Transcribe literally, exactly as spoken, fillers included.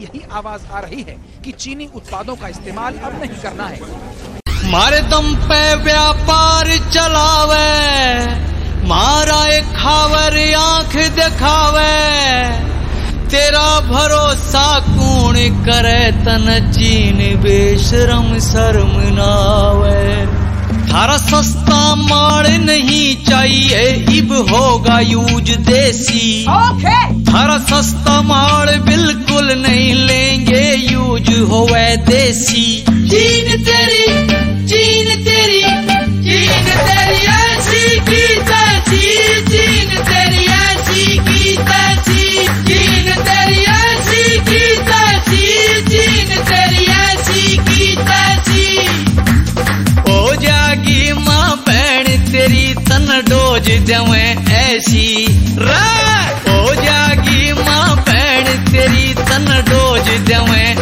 यही आवाज आ रही है कि चीनी उत्पादों का इस्तेमाल अब नहीं करना है। मारे दम पे व्यापार चलावे, मारा एक खावर आंख दिखावे, तेरा भरोसा कौन करे तन चीन बेशरम शर्म नावे। थारा सस्ता माल नहीं चाहिए इब होगा यूज देसी। ओके। थारा सस्ता माल बिल्कुल नहीं लेंगे यूज होवे देसी। चीन तेरी चीन तेरी चीन तेरी ऐसी की तैसी, चीन तेरी ऐसी की तैसी, चीन तेरी ऐसी की तैसी, चीन तेरी ऐसी की तैसी। हो जागी माँ बहन तेरी तन डोज देवे ऐसी रे। हो जागी माँ बहन तेरी तन डोज देवे